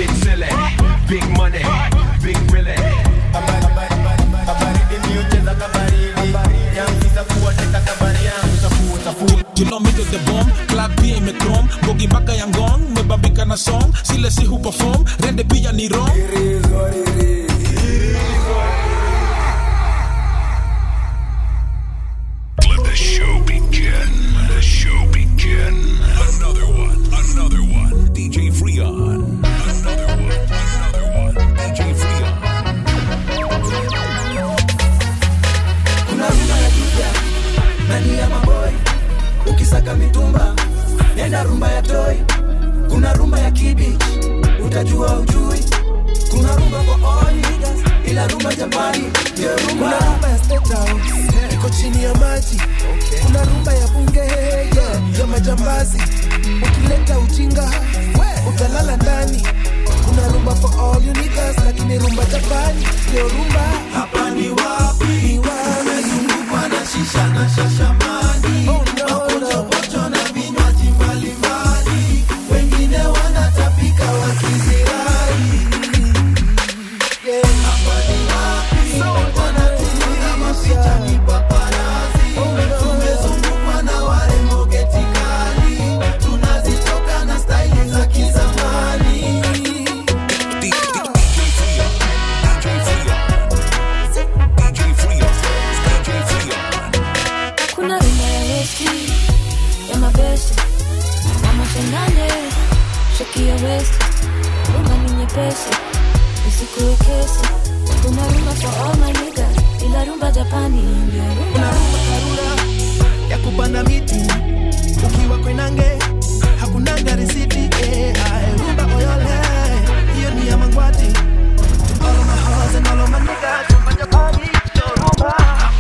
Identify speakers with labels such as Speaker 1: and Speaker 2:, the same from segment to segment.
Speaker 1: big silly, big money, big really.
Speaker 2: You know me to the bomb, clap B me chrome, bogi baka yang gong, me babika na song, sile si who perform, rende pia ni wrong. It is what it is.
Speaker 3: Let the show begin. The show begin. Another one. DJ Freon. Another one. DJ Freon.
Speaker 4: Kuna rumba ya kipya, nani ya maboy. Ukisaka mitumba, nenda rumba ya toy. Kuna rumba ya kibich, utajua ujui. Kuna rumba for all niggas, ila rumba Japani, ndio rumba.
Speaker 5: Kuna rumba ya State House, iko chini ya maji. Kuna rumba ya bunge, ya majambazi. Ukileta ujinga, utalala ndani. Kuna rumba for all you niggas, lakini rumba Japani, ndio rumba.
Speaker 4: Hapa ni wapi? Ni wapi? Nazungukwa na shisha na shashamani.
Speaker 5: Oh no.
Speaker 4: Pocho na vinywaji mbalimbali. Wengine wanatapika wakizirai. Hapa ni wapi? Wanatunga mapicha ni paparazi. Tumezungukwa na warembo getikali. Tunazitoka na staili za kizamani.
Speaker 6: Kuna rumba ya westi, ya mabesi, mama chenane, shaki ya westi, rumba ni nyepesi, isikuwe kesi. Kuna rumba for all my niggas, ila rumba Japani, ndio rumba.
Speaker 5: Kuna rumba karura, ya kupanda miti, ukiwa kwenange, hakunanga risiti. Rumba oyole, hiyo ni ya mangwati. To all of my hoes and all of my niggas, rumba Japani, ndio rumba.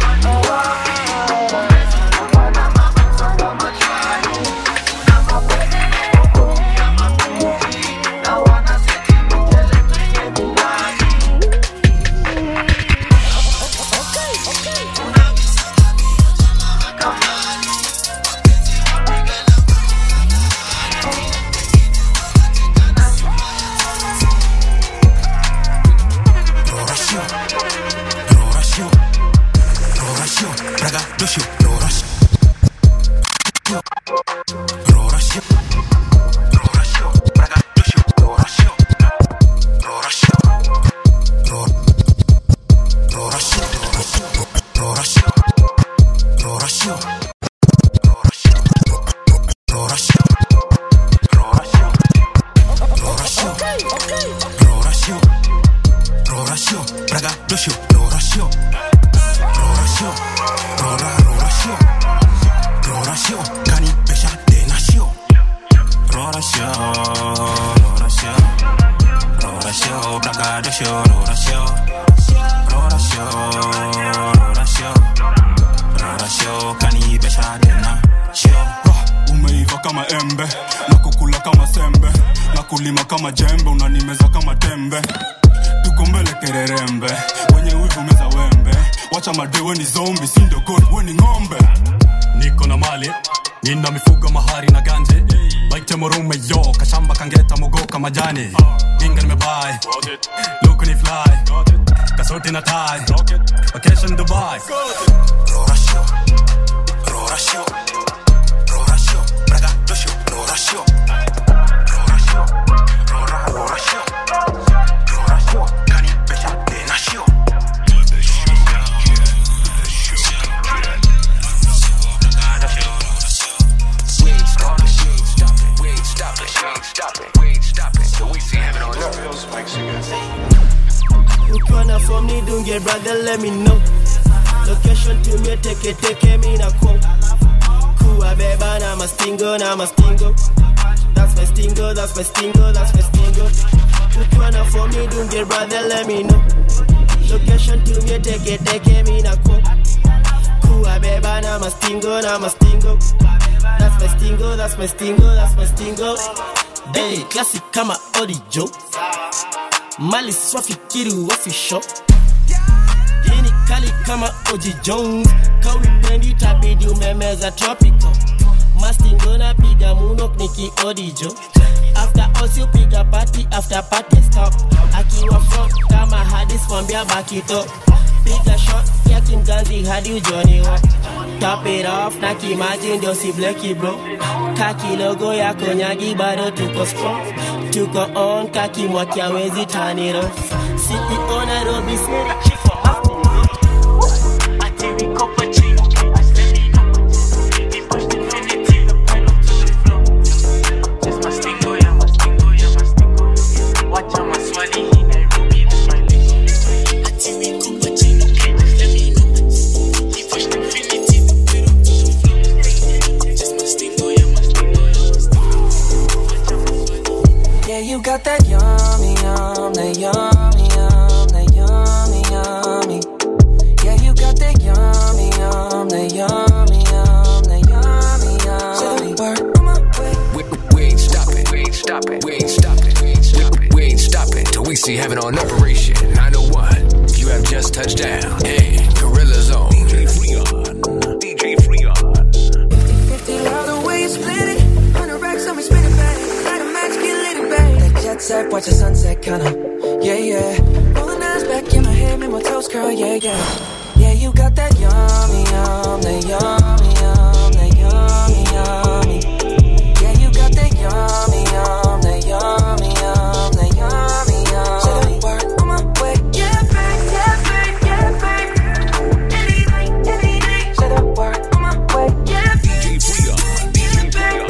Speaker 7: Umeiva kama embe, nakukula kama sembe, nakulima kama jembe, unanimeza kama tembe. Tuko mbele kererembe, wenye wivu meza wembe. Wacha madewe ni zombi, sindo god, we ni ngombe. Niko na mali, nina mifugo mahari na ganje. Baite morume yo, kashamba kangeta mogoka majani. Inga nimebai, luku ni fly, kasoti na tie, vacation Dubai. Rorasho, rorasho, rorasho, braga dosho, rorasho, rorasho, rorasho, rorasho, kani besha de nasho.
Speaker 5: Ukwana from me, don't get brother, let me know. Location to me, take me na quote. Kuwa beba na mastingo, na mastingo. That's my stingo, that's my stingo, that's my stingo. Ukwana from me, don't get brother, let me know. Location to me, take me na quote. Kuwa beba na mastingo, na mastingo. That's my stingo, that's my stingo, that's my stingo. Hey, classic kama Odijo. Mali swafikiri wafisho. Hini kali kama Oji Jones. Kawi pendi tabidi umemeza tropical. Mastingo na piga munok niki Odijo. After us you piga party after party. ya back it up. Big a shot, ya Kim Ganzi hadi ujoni wa. Top it off, na kimagine ndio si blacky bro. Kaki logo ya konyagi bado tuko strong. Tuko on, kaki mwaki hawezi turn it off. CEO Nairobi City, chick for hustle. Ati we copa chino, I said it up. He pushed infinity, the pedal to the floor. Just my stingo, yeah, my stingo, yeah, my stingo. Watch out my swally, he Nairobi, that's my list. Ati we copa chino, just let me know. He pushed infinity, the pedal to the floor. Just my stingo, yeah, my stingo, yeah, my stingo. Watch out my swally.
Speaker 4: Yeah, you got that yummy, yum, that yummy, yum, that yummy, yummy. Yeah, you got that yummy, yum, that yummy, yum, that yummy, yummy. Work on my way.
Speaker 3: We ain't stopping. We ain't stopping. We ain't stopping. We ain't stopping. We ain't stopping till we see heaven on operation. 901. You have just touched down. Hey, Gorilla Zone. DJ Freon. DJ Freon.
Speaker 4: 50 love the way you split it. 100 racks on me, spin it back. Light a match, get lit it back. That jet set, watch the sunset, kinda. Yeah, yeah. Rolling eyes back in my head, make my toes curl, yeah, yeah. Yeah, you got that yummy, yum, that yummy, yum, that yummy, yummy. Yeah, you got that yummy, yum, that yummy, yum, that yummy, yummy. Work on my way. Yeah, babe, yeah, babe, yeah, babe. Anything, anything. Say the word on my way. Yeah, babe.
Speaker 3: DJ Freon. DJ Freon.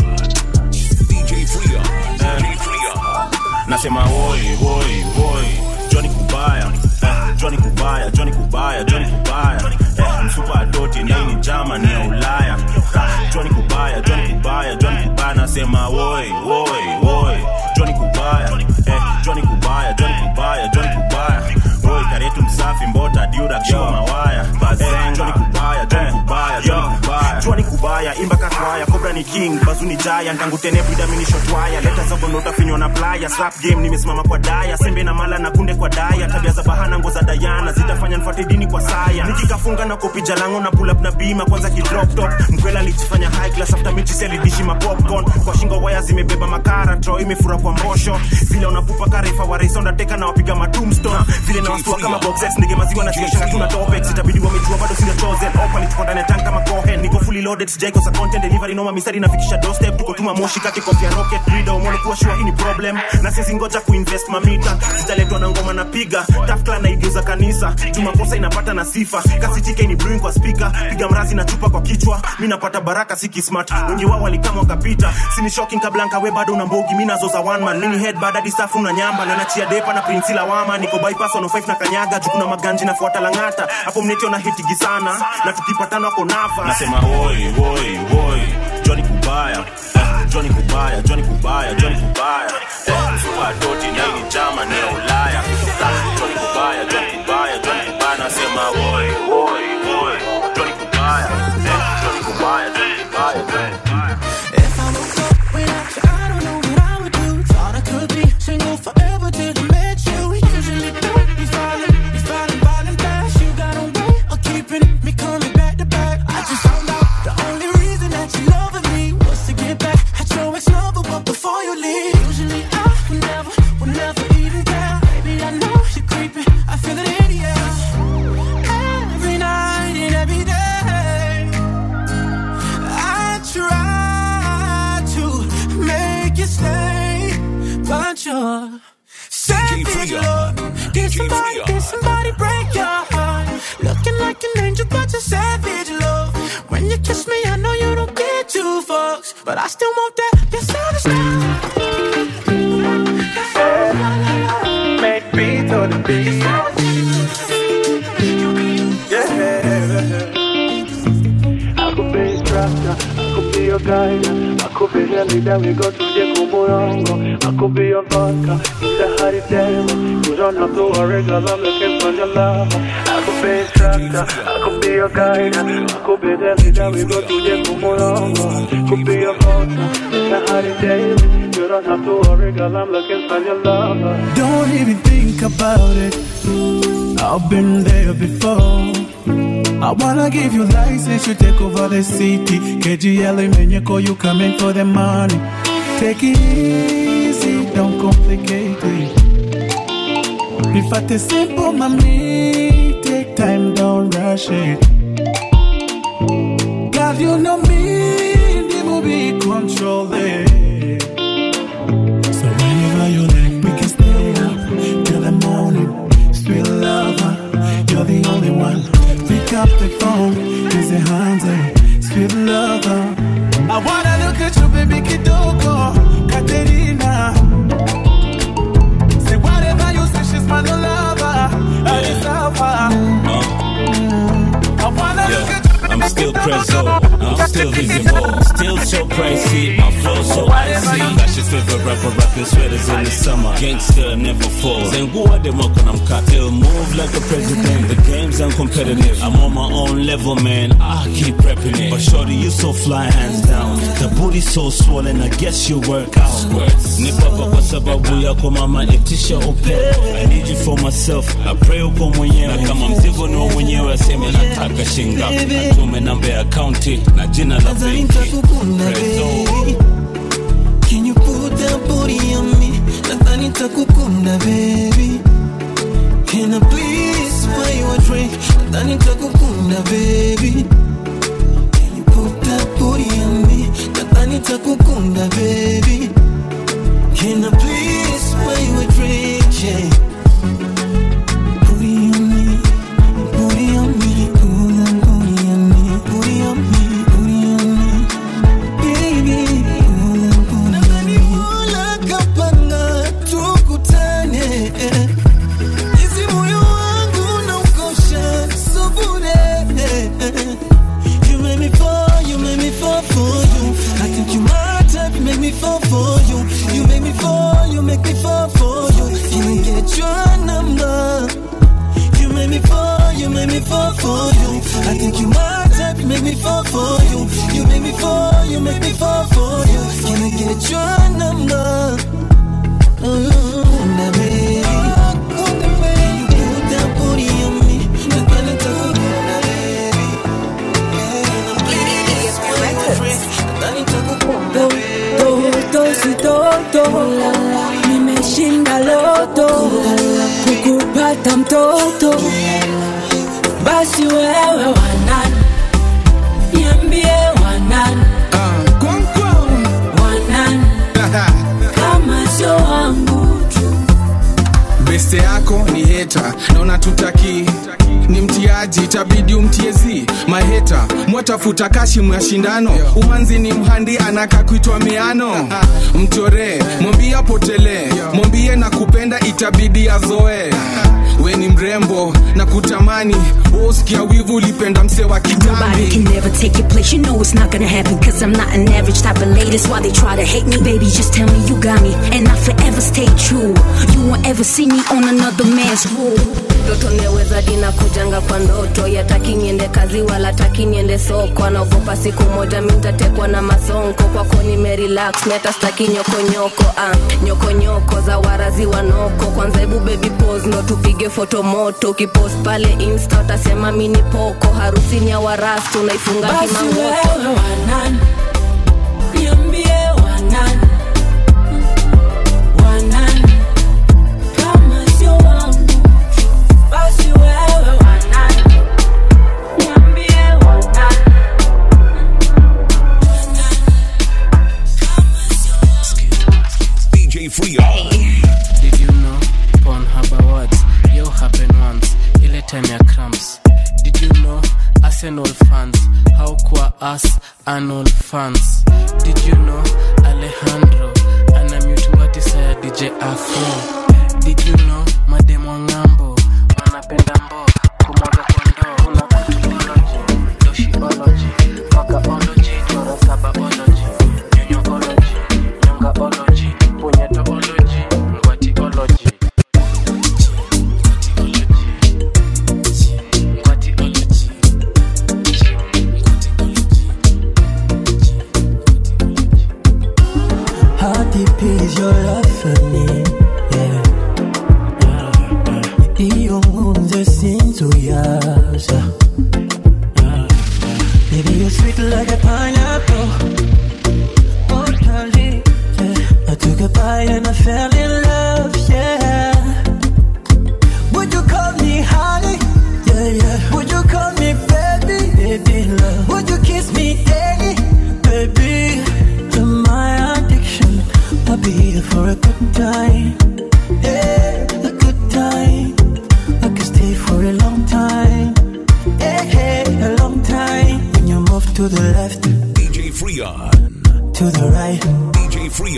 Speaker 3: DJ Freon. DJ Freon.
Speaker 8: Nasema oi, oi, oi. Johnny Kubaya. Johnny Kubaya, Johnny Kubaya, Johnny Kubaya. Msupa adoti na ini jama ni ya Ulaya. Johnny Kubaya, Johnny Kubaya, Johnny Kubaya. Nasema oi, oi, oi. Johnny Kubaya, Johnny Kubaya, Johnny Kubaya, Johnny Kubaya. Oi, karetu msafi mbota diura kishiwa mawaya. Johnny Kubaya, Johnny Kubaya, Johnny Kubaya. Johnny Kubaya, imba kakwaya, Cobra ni king, bazu ni jaya. Ntangu tene brida mini shotwaya. Leta zabo nota finyo na playa. Slap game nimesimama kwa daya. Sembe na mala na kunde kwa daya. Tabia za bahana ngo za Diana. Zitafanya nfate dini kwa saya. Nikikafunga na kopi jalango na pull up na bima. Kwanza ki drop top. Mkwela lichifanya high class after mechi seli dishi ma popcorn. Kwa shingo waya zimebeba makara. Tro imefura kwa mbosho. Vile unapupa karefa wa race undertaker na wapiga ma tombstone. Vile na wastua kama boxex. Nige maziwa na shanga tuna topex. Itabidi wamejua bado sina chosen. Opa ni tukondane tank kama Cohen. Niko fully loaded sijaiko sa content delivery. Noma misari nafikisha doorstep. Tuko tuma moshi kake kofia rocket. Reader umono kuwa sure hii ni problem. Na sisi ngoja kuinvest mamita. Zitaletwa na ngoma na piga. Tough clan na igeuza kanisa. Jumakosa inapata na sifa. Kasi chike ni brewing kwa speaker. Piga mrazi na chupa kwa kichwa. Mimi napata baraka siki smart. Wengi wao walikama wakapita. Sini shocking kablanka we bado una mbogi. Mimi nazoza one man. Nini head bad hadi safu na nyamba. Na nachia depa na Prince Lawama. Niko bypass 105 na kanyaga. Jukuna maganji na fuata langata. Hapo mnetio na hitigi sana. Na tukipatana wako nafa. Nasema oi, oi, oi. Johnny Kubaya. Johnny Kubaya, Johnny Kubaya, Johnny Kubaya. Msupa doti na ini jama ni ya Ulaya. Johnny Kubaya, Johnny Kubaya, Johnny Kubaya. Nasema oi, oi, oi. Johnny Kubaya, Johnny Kubaya, Johnny Kubaya, Johnny Kubaya.
Speaker 9: If I woke up without you, I don't know what I would do. Thought I could be single forever till I met you. Usually don't be falling fast. You got a way of keeping me coming back to back. I just found out the only reason that you loving me was to get back at your ex-lover, but before you leave. Usually I would never even care. Baby, I know you're creeping, I feel it in the air. Every night and every day, I try to make you stay, but you're savage love. Did somebody break your heart? Looking like an angel, but you're savage love. When you kiss me, I know you don't get two fucks, but I still want that. You're savage love.
Speaker 10: Make beats on the beat. Yeah. I could be a instructor, I could be your guide, I could be the leader, we go to the Kumurongo. I could be your vodka, it's a hard day. You don't have to worry, cause I'm looking for your love. I could be a instructor, I could be your guide, I could be the leader, we go to the Kumurongo. Could be your vodka, it's a hard day. You don't have to worry, cause I'm looking for your love.
Speaker 9: Don't even think about it, I've been there before. I wanna give you license, you take over the city. KGL Menyeko, you coming for the money. Take it easy, don't complicate it.
Speaker 11: Life is simple, mommy. Take time, don't rush it. God, you know me, the movie control it. So whenever you like, we can stay up till the morning. Sweet lover, you're the only one. Pick up the phone, is it handy? Sweet lover, I wanna look at you, baby Kidoko, Katerina. Say whatever you say, she's my new lover. I deserve her. I wanna look at you.
Speaker 2: I'm still preso, I'm still visible, still so pricey, my flow so icy. That's your favorite rapper, rockin' sweaters in the summer. Gangster never falls. And who are them when I'm caught? They'll move like a president. The game's uncompetitive. I'm on my own level, man. I keep repping it. But shorty, you so fly, hands down. The booty's so swollen, I guess you work out. Nipapa kwa sababu yako mama, itisha upepo. I need you for myself. I pray uko mwenyewe. Na kama mzigo ni wa mwenyewe, aseme nataka shingapi. Tume namba ya county na jina la benki.
Speaker 12: Can you put that booty on me? Nadhani nitakukunda baby. Can I please buy you a drink? Nadhani nitakukunda baby. Can you put that booty on me? Nadhani nitakukunda baby. Can I please buy you a drink? Yeah. Booty on me, booty on me. Fall for you, you make me fall, you make me fall for you. Can I get your number? You make me fall, you make me fall for you. I think you my type, you make me fall for you. You make me fall, you make me fall for you. Can I get your number? Now baby, you put that booty on me. Nadhani nitakukunda baby. Nadhani nitakukunda baby.
Speaker 6: Toto, nimeshinda loto, kukupata mtoto. Basi wewe wanani, niambie wanani, wanani, kama sio wangu tu.
Speaker 13: Beste yako ni heta, naona tutaki ni mtiaji, itabidi umtiezi maheta. Mwatafuta kashi mwashindano, umanzi ni mhandi anaka kuitwa miano. Mchore, mwambie potele, mwambie na kupenda itabidi azoe. We ni mrembo na kutamani, usikia wivu ulipenda mse wa kitambi.
Speaker 14: Nobody can never take your place, you know it's not gonna happen. Cause I'm not an average type of lady, that's why they try to hate me. Baby, just tell me you got me, and I'll forever stay true. You won't ever see me on another man's rule.
Speaker 15: Toto neweza dina kujanga kwa ndoto. Yataki niende kazi wala taki niende soko. Anaogopa siku moja mintatekwa na masonko. Kwako nimerelax, meta staki nyoko nyoko. Nyoko nyoko za warazi wanoko. Kwanza ebu baby pose, no tupige foto moto. Kipost pale insta utasema mini poko. Harusi ni ya warastu, naifunga kimangoto.
Speaker 6: Basi wewe wanani, niambie wanani, wanani, kama sio wangu. Basi wewe wanani, niambie wanani,
Speaker 3: DJ Free On.
Speaker 16: Did you know Pornhub Awards yo happen once ile time ya cramps? Did you know Arsenal fans how kwa us annual fans? Did you know Alejandro ana mute watisa ya DJ Afro? Did you know mademo ngambo wanapenda mbo kumwaga kondo? Una kutology, doshiology, makaology, chora sabaology, nyonyology, nyongaology, punyetology, ngwatiology.
Speaker 12: How deep is your love for me? Yeah. Iyo ngunze sinzuyaza. Baby, you're sweet like a pineapple. Oh, darling, yeah. I took a bite and I fell in love, yeah.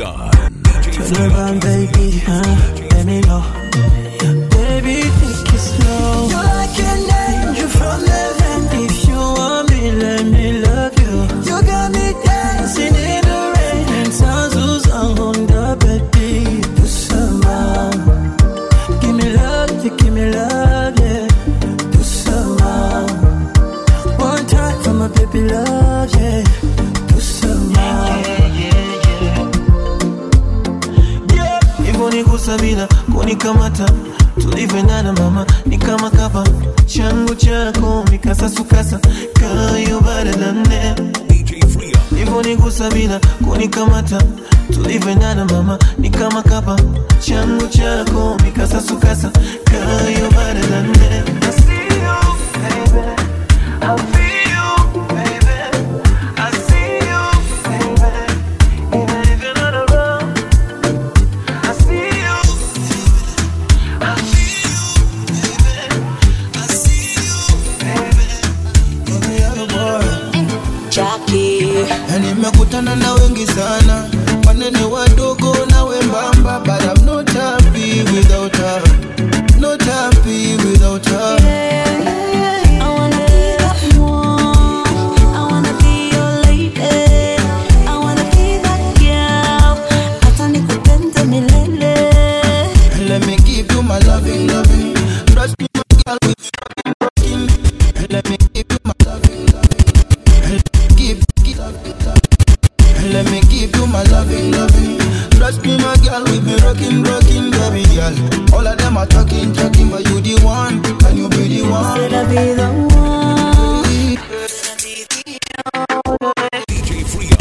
Speaker 2: Freon.
Speaker 12: Turn around, baby, let me know. Baby, take it slow. You're like an angel from heaven. If you want me, let me love you. You got me dancing in the rain. And sounds who's on the bed. Do some give me love, you give me love, yeah. Do some one time for my baby love, yeah. Do some Sabina, kunikamata tulivyoendana mama, ni kama kapa changu chako mikasa sukasa kayo badalane DJ Freon. Hivyo nikusabina kunikamata tulivyoendana mama, ni kama kapa changu chako mikasa sukasa kayo badalane. I see you, baby. I feel you, baby. I see you, baby. Even if you're not around, I see you.
Speaker 17: Nimekutana na wengi sana, wanene wadogo na wembamba, but I'm not happy without her. Not happy without her.
Speaker 6: I wanna be that one. I wanna be your lady. I wanna be that girl. Hata nikupende milele.
Speaker 17: Let me give you my loving, loving. Trust me, my girl, with rocking. Let me give you my loving, loving. Let me give you my loving, loving. Trust me, my girl, we be rocking, rocking, baby girl. All of them are talking, talking, but you the one. Can you be the one?
Speaker 6: Said I be the one.
Speaker 2: DJ Freon.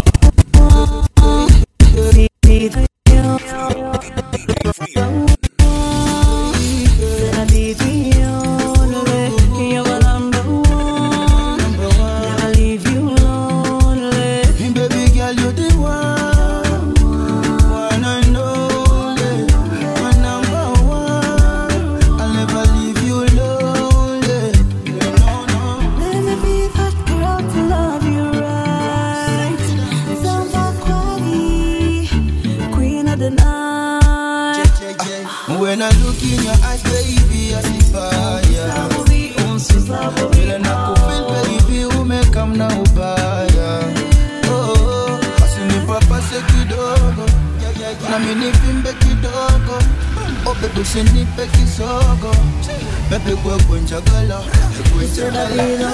Speaker 17: When I look in your eyes, baby, I see fire. Vile nakufeel, baby, umekam na ubaya. Oh, basi nipapase kidogo, na mimi nivimbe kidogo. Oh, baby, usinipe kisogo. Baby, kwe njagala, kwe njagala.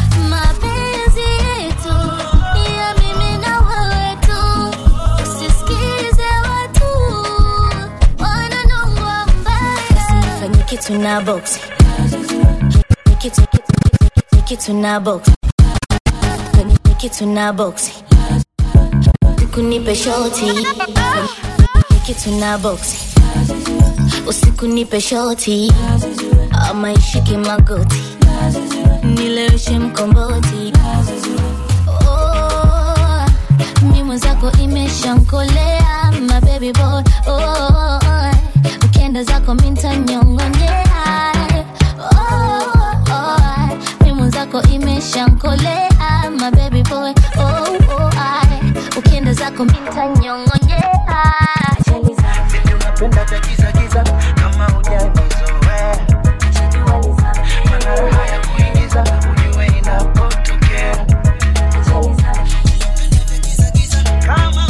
Speaker 6: Mapenzi yetu ni ya mimi na wewe tu. Usisikie Take it to now box. Take it to now box. Take it to now box. Kunipe shorty. Take it to now box. Usiku nipe shorty. Amaishike magoti. Nileweshe mkomboti. Oh, mimi zako imeshankolea. My baby boy. Oh, ukienda zako minta nyongonyea. Oh, mimi zako imeshankolea. My baby boy. Oh, ukienda zako minta nyongonyea.
Speaker 4: Vipi unapenda tagiza giza kama hujanizoea. Mana raha ya kuingiza ujue inapotokea. Kama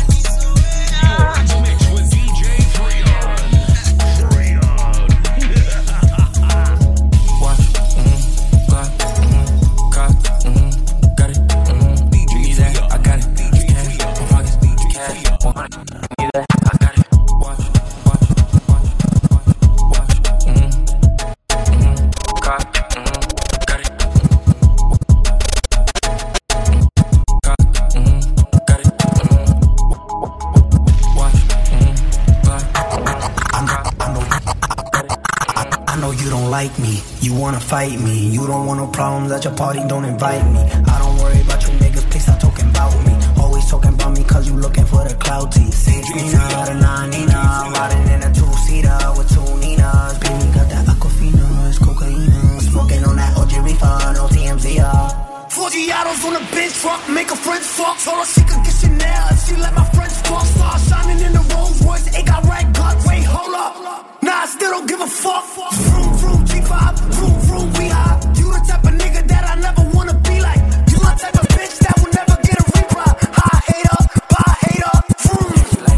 Speaker 18: like me, you wanna fight me. You don't want no problems at your party, don't invite me. I don't worry about you niggas, please stop talking about me. Always talking about me cause you looking for the clout tee. 6 Nina, the 9 Nina, riding in a 2-seater with 2 Ninas. Baby got that Aquafina, it's cocaine. Smoking on that OG Reefer, no TMZ.
Speaker 19: 40 autos on the bench truck, make a French fuck. Told her she could get Chanel if she let my French fuck. Star shining in the Rolls Royce, it got red guts. Wait, hold up, nah, I still don't give a fuck. Vroom, vroom, G5, vroom, vroom, we high. You the type of nigga that I never wanna be like. You the type of bitch that will never get a reply. High hater, bye hater, vroom.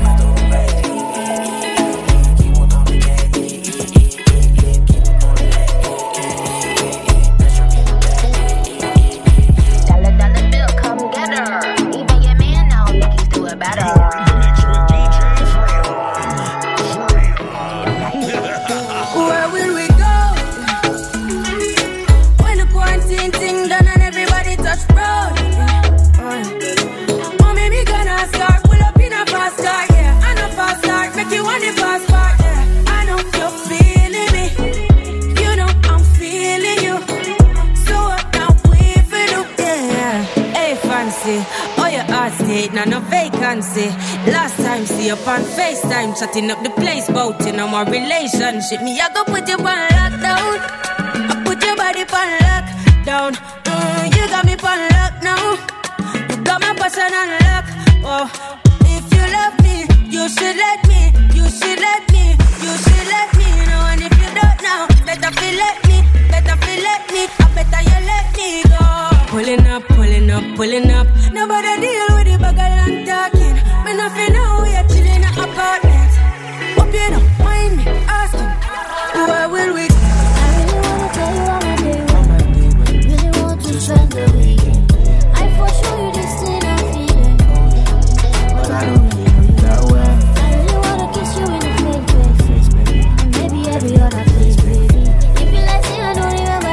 Speaker 20: Now no vacancy. Last time see you on FaceTime, chatting up the place, bout in our relationship. Me I go put you on lockdown. I put your body on lockdown. You got me on lock now. You got my passion on lock. Oh, if you love me, you should let me. You should let me. You should let me know. And if you don't now, better feel let me. Better feel let me. I better you let me go. Pulling up, pulling up, pulling up. Nobody deal with the bagel and talking. Me nothing know we are chilling in an apartment. Hope you don't mind me asking, where will we?
Speaker 6: I really wanna tell you how my day went. Really want to spend the weekend. I for sure you this thing I'm feeling,
Speaker 18: but I don't really know you that well.
Speaker 6: I really wanna kiss you in the face, baby. And maybe every other place, baby. If you like say I don't remember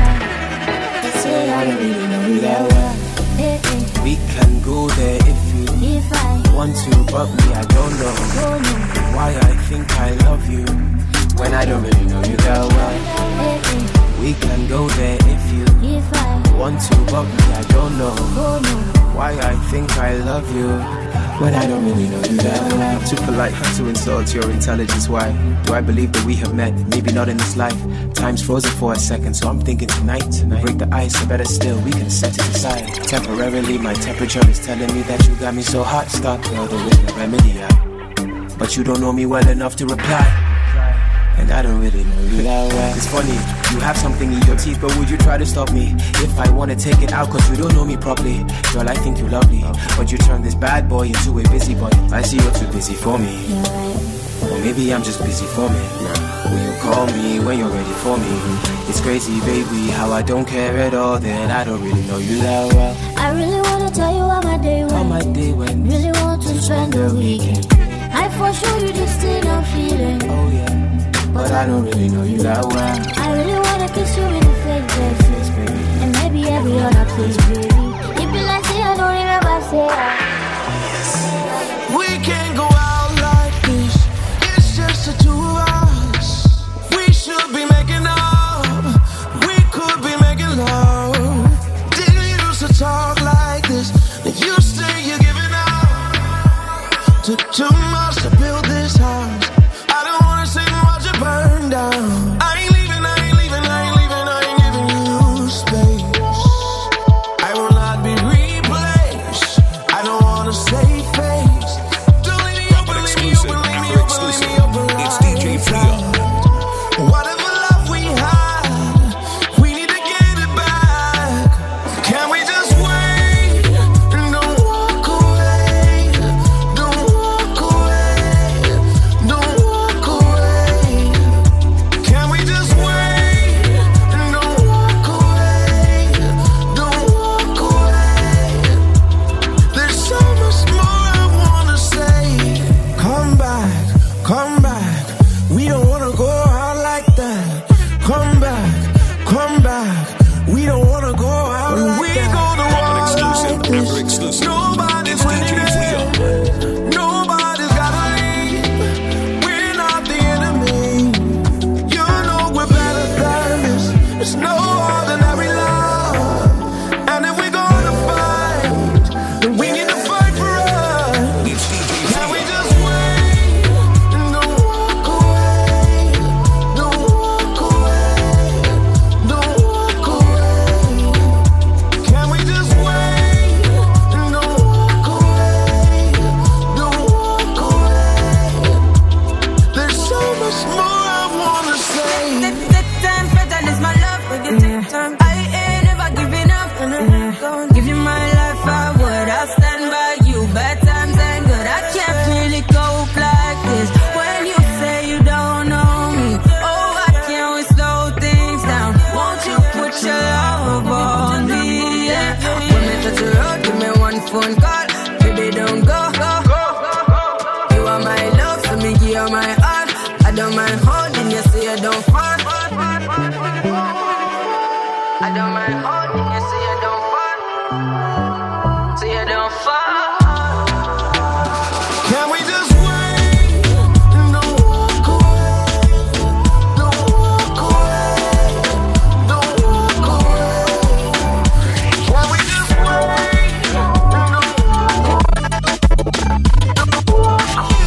Speaker 6: say I don't really know you that well.
Speaker 18: We can go there if you want to, but me, I don't know why I think I love you when I don't really know you that well. We can go there if you want to, but me, I don't know why I think I love you when I don't really know you that well.
Speaker 21: I'm too polite to insult your intelligence. Why do I believe that we have met? Maybe not in this life. Time's frozen for a second, so I'm thinking tonight we break the ice, or better still, we can set it aside. Temporarily, my temperature is telling me that you got me so hot. Stop, girl, there is no remedy. But you don't know me well enough to reply, and I don't really know you that well. It's funny, you have something in your teeth, but would you try to stop me if I wanna take it out? Cause you don't know me properly. Girl, I think you're lovely, but you turn this bad boy into a busybody. I see you're too busy for me, or maybe I'm just busy for me. Will you call me when you're ready for me? It's crazy, baby, how I don't care at all. Then I don't really know you that well.
Speaker 6: I really wanna tell you how my day went.
Speaker 21: How my day went.
Speaker 6: Really want to spend the weekend. I for sure you this thing I'm feeling,
Speaker 21: oh yeah,
Speaker 6: but I
Speaker 21: I don't really know you that well.
Speaker 6: I really wanna kiss you in the face, baby. And maybe every other place, baby. If you like say I don't remember say
Speaker 9: we can't go out like this. It's just the two of us. We should be making up. We could be making love. Didn't you used to talk like this? You say you're giving up. Took too much to build this house. I don't wanna see watch it burn down. I ain't leaving, I ain't leaving, I ain't leaving, I ain't giving you space. I will not be replaced. I don't wanna save face. Don't leave me open, leave me open, leave me open, leave me open. It's DJ Freya. Whatever love we had, we need to get it back. Can we just wait and don't walk away? Don't walk away. Don't walk away. Can we just wait and don't walk away? Don't walk away. There's so much more I wanna say. Come back, come back. We don't wanna go out like that. Come back, come back. We don't wanna go out like we that. We go to war like this. Nobody's winning it. Nobody's gotta leave. We're not the enemy. You know we're better than this. It's no ordinary love. And if we're gonna fight, then we need to fight for us. Can we just wait and don't walk away? Don't walk away. Don't walk away. Can we just wait and don't walk away? Don't walk away. There's so much more I wanna say.
Speaker 20: Take time, better is my love. I ain't never giving up. Give you my life, I would. I'll stand by you. Bad times ain't good. I can't really cope like this. When you say you don't know me, oh, I can't we slow things down. Won't you put your love on me? Yeah. When we touch the road, give me one phone call. Baby, don't go. You are my love, so me give you my heart. I don't mind holding you, so you don't fall. I don't mind holding you, so you don't fall. So you don't fall.
Speaker 9: Can we just wait and don't walk away? Don't walk away. Don't walk away. Can we just wait and don't walk away?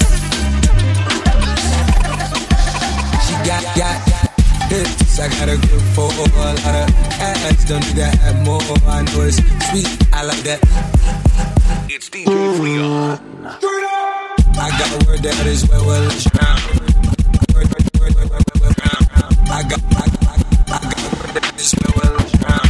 Speaker 17: She got hips. I got a grip for a lot of ass. Don't need to have more. I know it's sweet. I like that.
Speaker 3: It's DJ Freya.
Speaker 17: I got a word that is well drowned. I got a word that is well drowned.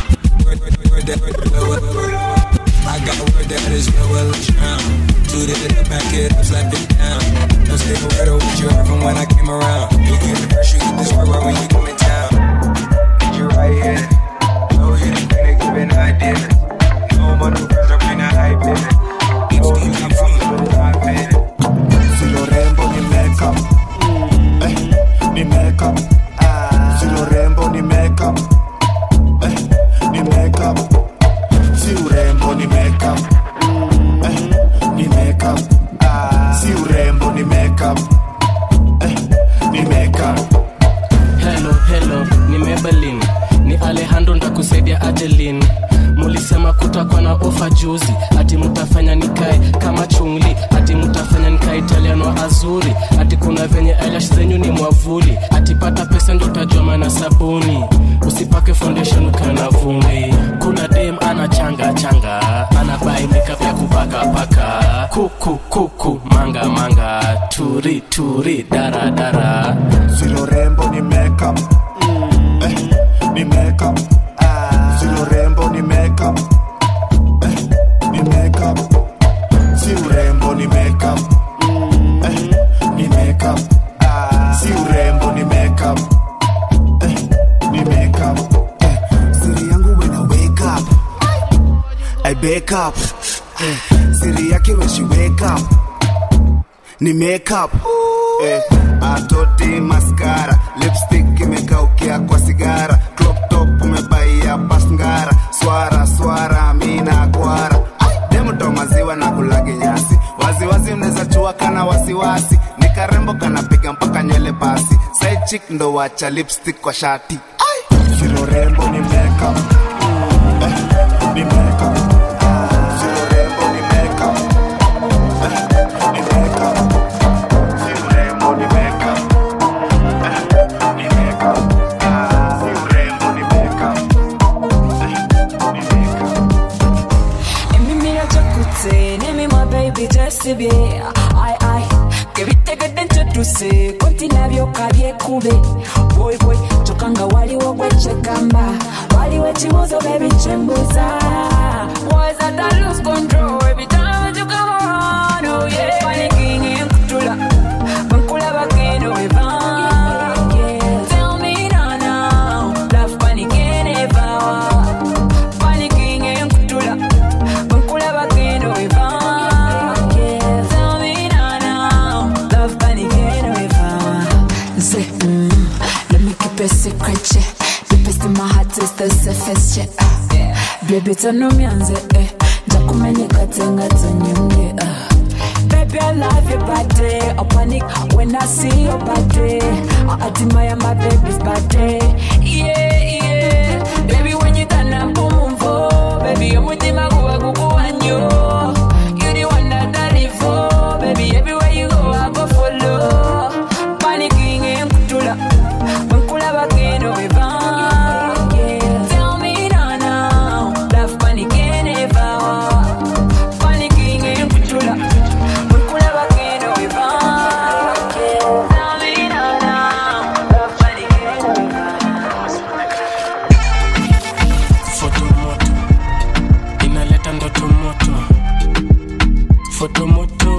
Speaker 17: I got a word that is well drowned. Two to the back it up, slap it down. Don't stay for right with you from when I came around. You get the first, you get this word right when you come in town. Need you right here. Oh, you the thing that give an idea. No more new girls are bring a hype in it. It's DJ Freya.
Speaker 11: Si lo rembo ni makeup, ni makeup. Si lo rembo ni makeup, ni makeup. Si lo rembo ni makeup, ni makeup. Si lo rembo ni makeup, ni makeup.
Speaker 16: Hello, ni Maybelline, ni Alejandro ndakusaidia Adeline. Mulisema kutakwa na ofa juzi, ati mutafanya nikae kama chungli, ati mutafanya nikae Italiano azuri, ati kuna venye eyelash zenyu ni mwavuli, ati pata pesa ndo utajua maana sabuni, usipake foundation ukiwa na vumbi. Kuna dem ana changa, ana buy makeup ya kupaka, kuku, manga, turi, dara.
Speaker 11: Si lo rembo ni makeup, ni makeup. Si lo rembo ni makeup, ni makeup. Si lo rembo ni makeup, ni makeup. Si lo rembo ni makeup, ni makeup. Siri yangu when I wake up, I wake up. Siri yake when she wake up, ni makeup. Atoti mascara,
Speaker 1: pasi. Side chick ndo wacha lipstick kwa shati. Siro rembo ni makeup. Ni makeup. Siro rembo ni makeup. Ni makeup. Siro rembo ni makeup. Ni makeup. Siro rembo ni makeup. Ni makeup.
Speaker 22: Mimi nachokute, nimi my baby just to be. I give it a good introduce. Kontina vyoka vyekube. Boy chokanga wali wogwe chekamba. Wali wechimozo baby chembuza. Boys that I lose control every time you come around. Oh yeah, panicking in kutula. Bankula bakeno evan. Yeah, tell me now. Love panicking evan. Panicking in kutula. Bankula bakeno evan. Yeah, tell me now. Love panicking evan. Say, let me keep a secret, yeah. The best in my heart is the safest, yeah. Baby, turn on me and say, Jakumeni katenga tanyunge, Baby, I love your body. I panic when I see your body. I admire my baby's body. Yeah. Baby, when you turn up, boom, boom, baby, I'm with him, I go and you. You the one that I live for. Baby, everywhere you go, I go follow. Panicking in Kutula. Bankula bakeno evan. Yeah. Tell me now. Love panicking evan. Panicking in Kutula. Bankula bakeno evan. Yeah. Tell me now. Love panicking evan.
Speaker 16: Fotomoto inaleta ndoto moto. Fotomoto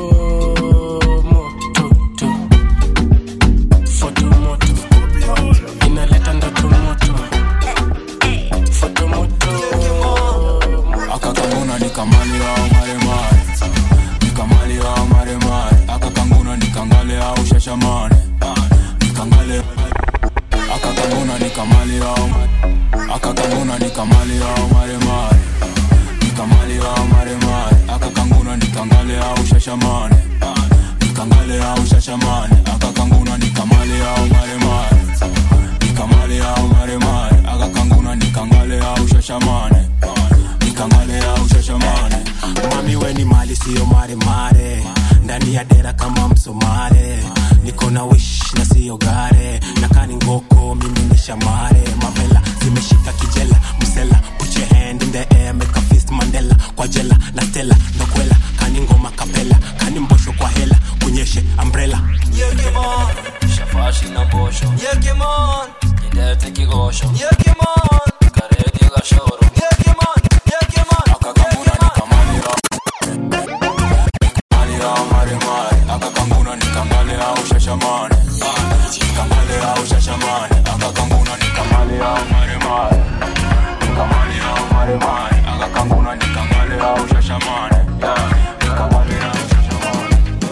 Speaker 16: moto. Fotomoto inaleta ndoto moto. Fotomoto
Speaker 7: akakanguna nikamali au maremare. Nikamali au maremare. Akakanguna nikangale au shashamane. Nikangale akakanguna nikamali au akakanguna nikamali au maremare. Nikamali au maremare. Akakanguna nikangale au shashamane. Nikangale au shashamane. Akakanguna nikamali au maremare. Nikamali au maremare. Akakanguna nikangale au shashamane. Nikangale au shashamane.
Speaker 23: Mami weni mali siyo maremare. Ndani ya dera kama msomare. Niko na wish na siyo gare. Nakani ngoko mimi ni shamare. Mavela zimeshika kijela. Msela put your hand in the air. Make a fist Mandela. Kwa jela na stella nokwela. Kani ngoma kapela. Kani mbosho kwa hela. Kunyeshe umbrella.
Speaker 24: Yeah, come on. Shafashi na bosho. Yeah, come on. Nidete kigosho. Yeah, come on. Karedi gashoro. Yeah, come on. Yeah, come on.
Speaker 7: Akakanguna nikamali au nikamali au maremare. Akakanguna nikangale au shashamane. Nikangale au shashamane. Akakanguna nikamali au maremare. Nikamali au maremare. Akakanguna nikangale au shashamane. Nikamali au shashamane.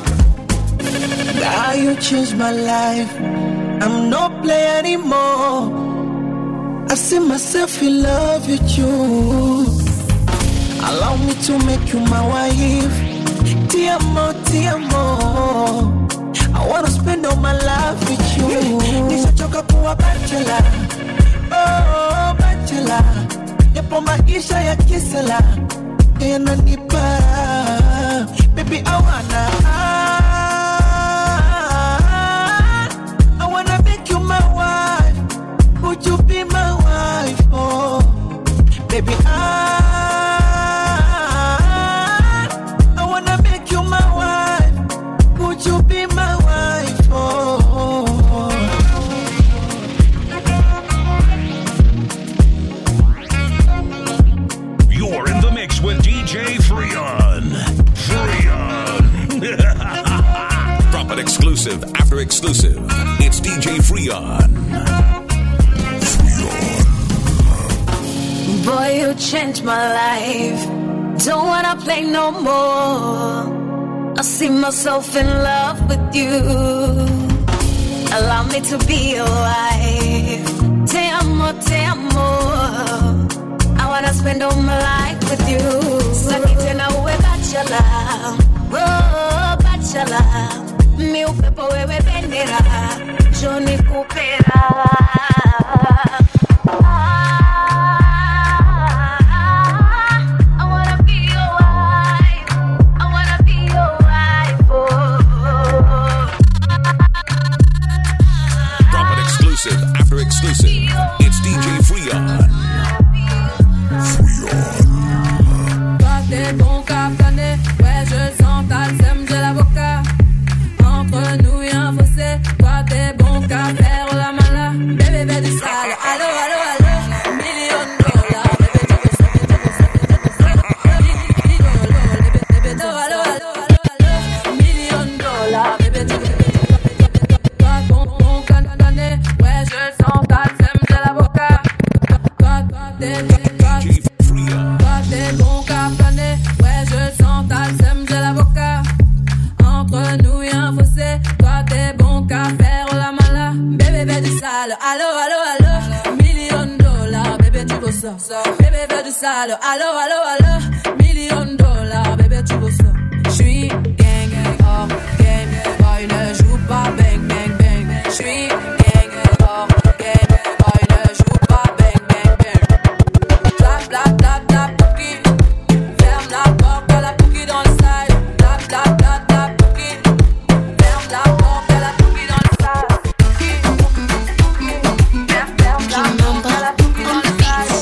Speaker 12: Now you changed my life. I'm no player anymore. I see myself in love with you. Allow me to make you my wife. Tiamo, tiamo. I wanna spend all my life with you. Nishachoka kuwa bachelor. Oh, bachelor. Yapo maisha ya kisela. Yananipa. Baby, I wanna make you my wife. Would you be my wife? Oh, baby, I wanna make you my wife. Would you be my wife? Oh,
Speaker 25: you're in the mix with DJ Freon. Drop it exclusive after exclusive. It's DJ Freon.
Speaker 22: Boy, you changed my life. Don't wanna play no more. I see myself in love with you. Allow me to be your wife. Te amo, te amo. I wanna spend all my life with you. Saki tena uwe bachelor. Oh, bachelor.
Speaker 6: mi upepo wewe bendera, Johnny Kupera.
Speaker 25: After exclusive, it's DJ Freon.
Speaker 5: Toi t'es bon qu'à planer, ouais je sens ta sème, j'ai l'avocat. Entre nous y'a un fossé, toi t'es bon qu'à faire la mala. Bébé bébé du sale, allo allo allo, $1 million. Bébé bébé allo allo allo, $1 million. Bébé tu toi bon qu'à planer, ouais je sens ta sème, j'ai l'avocat. Toi t'es bon qu'à planer, ouais je sens ta sème, j'ai l'avocat. Entre nous y'a un fossé, toi t'es bon qu'à faire la mala. Bébé bébé du sale, allo allo allo, $1 million. Bébé tu veux ça, bébé bébé du sale, allo allo allo, $1 million. Bébé tu veux ça. J'suis gang hors game, boy ne joue pas bang bang bang. J'suis gang hors game, boy ne joue pas bang bang bang. Clap clap clap clap pouki, ferme la porte à la pouki dans le side. Clap clap clap clap pouki, ferme la porte à la pouki dans le side. Ferme la porte à la pouki dans le side.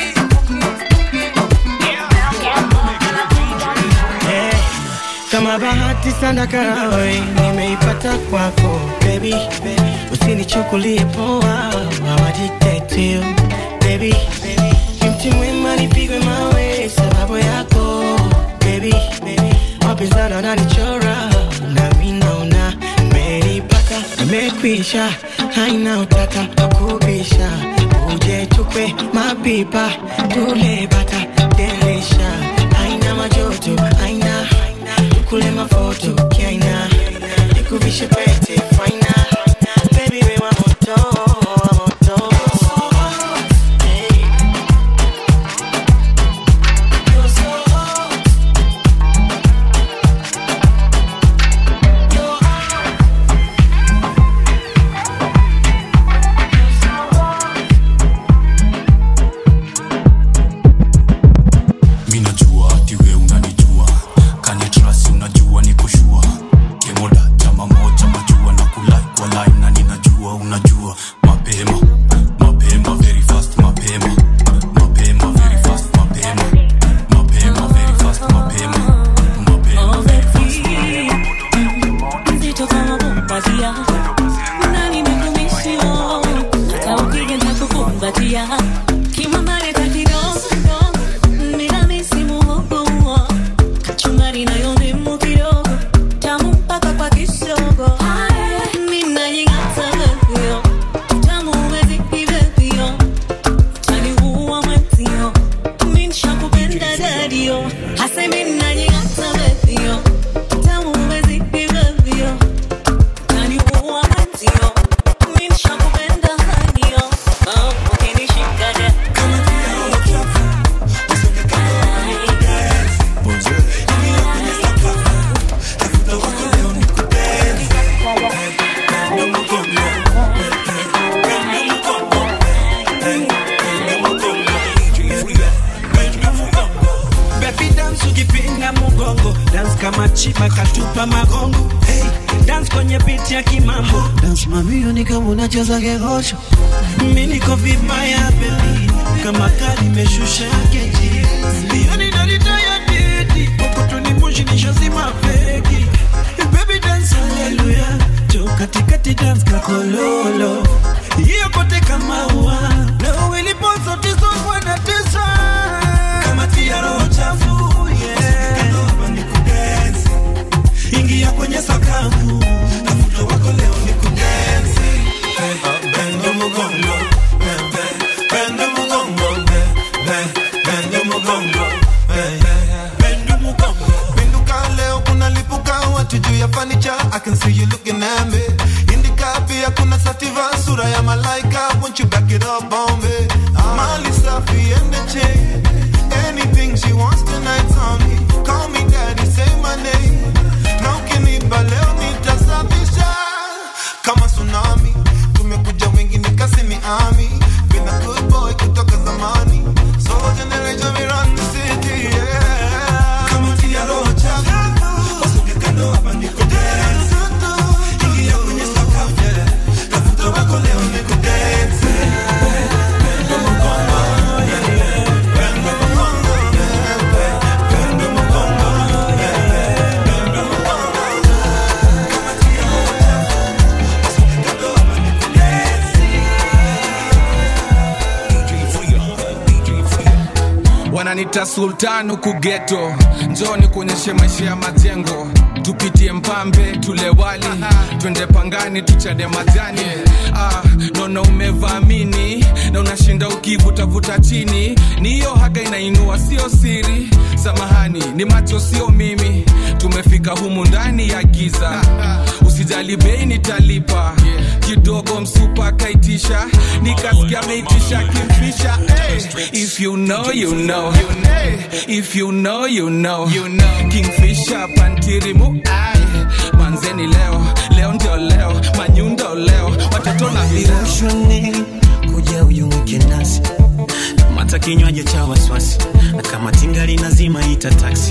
Speaker 8: Kama bahati sana kawe nimeipata kwako baby, usinichukulie poa, I'm addicted to you baby. Mti mwema nipigwe mawe sababu yako baby, wapinzani wananichora na mimi naona umenipata, nimekwisha, haina utata wakubisha, uje tukwe mapipa tule bata delisha, haina majoto haina kule mafoto kiaina, nikuvishe pete faina, baby we wa moto. Unacheza kegosho, mimi niko vibaya baby, kama kali meshusha keji, sioni dalili ya didi, huko ni moshi nishazima feki, baby dance hallelujah, jo katikati dance kakololo, hiyo kote kama ua, leo ilipozo tizo bwana tesa, kama tiaro chafu, yeah, kando ni kudance, ingia kwenye sakafu, tafuta wako leo ni kudance. Bendo mugongo, bendo mugongo, bendo mugongo, bendo mugongo.
Speaker 1: Pinduka leo kuna lipuka watu juu ya furniture. I can see you looking at me. Indika pia kuna sativa sura ya malaika. Won't you back it up on me? Mali safi and the chain. Anything she wants tonight's on me. Call me daddy, say my name. Na ukinipa leo nitasaba. wako leo niko dance. Pendo mgongo, pendo mgongo, pendo mgongo, pendo mgongo. Kama tia moja, kando hapa niko dance.
Speaker 2: Wananita sultan huku ghetto, njoni kuonyeshe maisha ya majengo. Tupitie Mpambe, tule wali, twende Pangani, tuchade majani. Nono umevamini, na unashinda ukivuta chini. Ni hiyo haga inainua, sio siri. Samahani, ni macho sio mimi. Tumefika humu ndani ya giza. Usijali bei nitalipa. Kidogo msupa kaitisha, nikasikia meitisha kimfisha. If you know, you know. If you know, you know. Kingfisher pantirimu. Manzeni leo ndio leo. Manyundo leo, watoto na bila
Speaker 8: Shoni, kuja uyumuke nasi. Mata kinywaji cha waswasi, na kama tingali nazima ita taxi.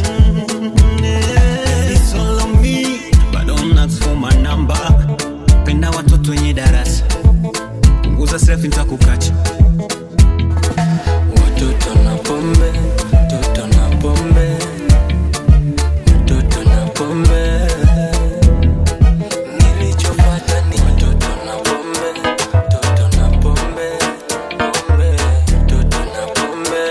Speaker 8: It's all on me, but don't ask for my number. Penda watoto wenye darasa, punguza selfie nitakukacha.
Speaker 24: Watoto na pombe, toto na pombe, toto na pombe. Nilichopata ni watoto na pombe, toto na pombe, pombe, toto na pombe.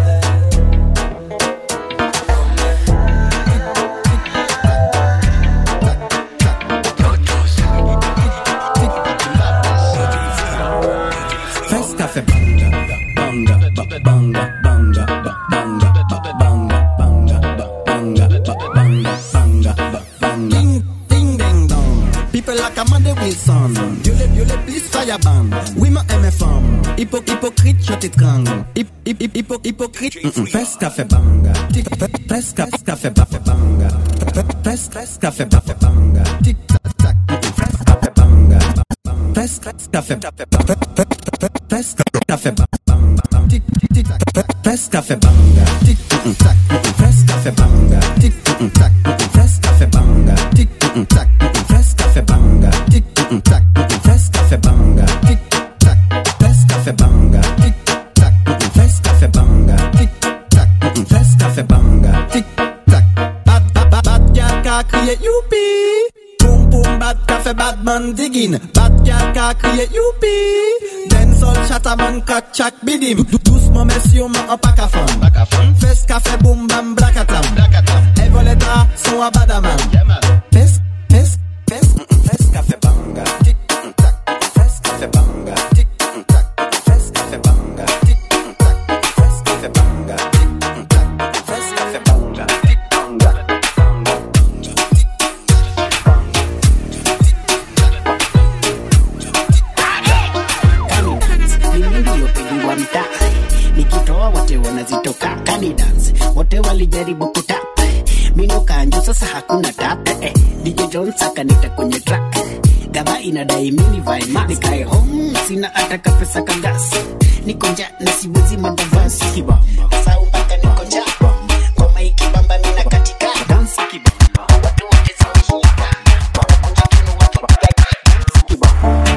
Speaker 8: First cafe banga, banga, banga, banga, banga, banga, banga, banga, banga, banga. Ding, ding, ding, dong. People like Amanda Wilson. Violet, please fire band. Oui, ma MFM. Hypocrite, je t'étrangle. Hypocrite. First cafe banga. First cafe banga. First cafe banga. Tic tac tac. First cafe banga. First cafe banga. First cafe banga. Tic tic tac. First cafe banga. Tic tac. First cafe banga. Tic tac. First cafe banga. Tic tac. First cafe banga. Tic tac. First cafe banga. Tic tac. First cafe banga. Tic tac. First cafe banga. Tic tac. First cafe banga. Tic tac. Bad girl ka crier youpi. Boom boom bad cafe bad man digging. Bad girl ka crier youpi. Dancehall chatterman cut chak bidim. Doucement messieurs ma en pack à femme. First cafe boom bam blackatam. Evoleta son a badaman. First cafe banga. Tic tac. First cafe banga. Tic tac. First cafe banga. Tic tac. First cafe banga. Tic tac. First cafe banga. Tic banga.
Speaker 10: Nikitoa wote wanazitoka kani dance. Wote walijaribu kutap. Mino kanjo sasa hakuna tap. DJ Jones akanita kwenye track. Gaba inadai mini vai mask. Nikae home sina ataka pesa kagasi. Niko nja na siwezi mandavasi. Kibamba sasa upaka niko nja. Ngoma ikibamba mina katika dance kibamba. Watu wote zawishika. Wanakunja tunu watu wakiga dance kibamba.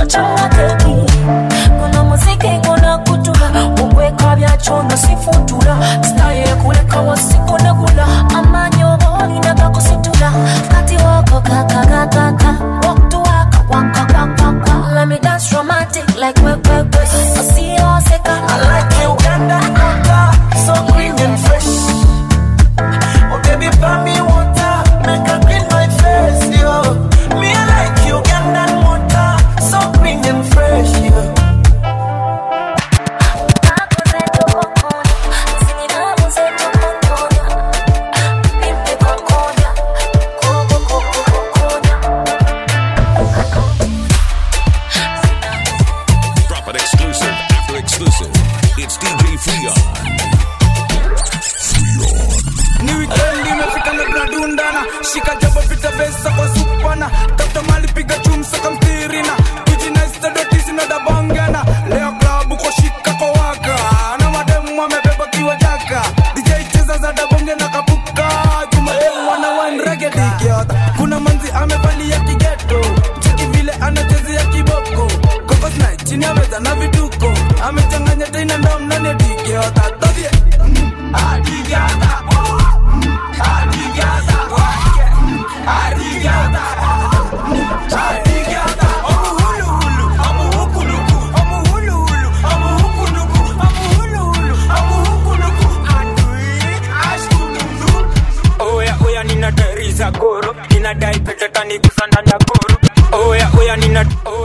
Speaker 22: changa keki. Kuna muziki kuna kutula, ukweka vya chono sifutula. Staye kuleka wasiko na gula, amanyo boli na bako situla. Kati wako kaka kaka, walk to waka waka waka waka. Let me dance romantic like we. I see you second.
Speaker 9: I like you Uganda water, so green and fresh. Oh baby, pour me water, make her clean my face, yo. Me I like you Uganda water, so green and fresh, yo.
Speaker 25: Exclusive. It's DJ Freon.
Speaker 2: Ni weekend imefika na tunadundana. Shika jabo pita besa kwa supana. Tafuta mali piga chumsa kamtirina. Kujinaista doti sina da bangana. Leo klabu kwa shika kwa waka. Na mademu wamebeba kiwa jaka. DJ cheza za da bonge na kapuka. Jumademu wana wine reggae dikiota. Kuna manzi amevalia kigeto. Cheki vile anachezea kiboko. Kokos night chini ya meza na vituko. Amechanganya tena ndo mnane dikiota. Todie Adigata Adigata Adigata Adigata Amuhulu hulu Amuhukuluku Amuhulu hulu Amuhukuluku Amuhulu hulu Amuhukuluku Adui Ashkuluku. Oya nina teriza goro. Nina dai petetani kusandani ya goro. Oya nina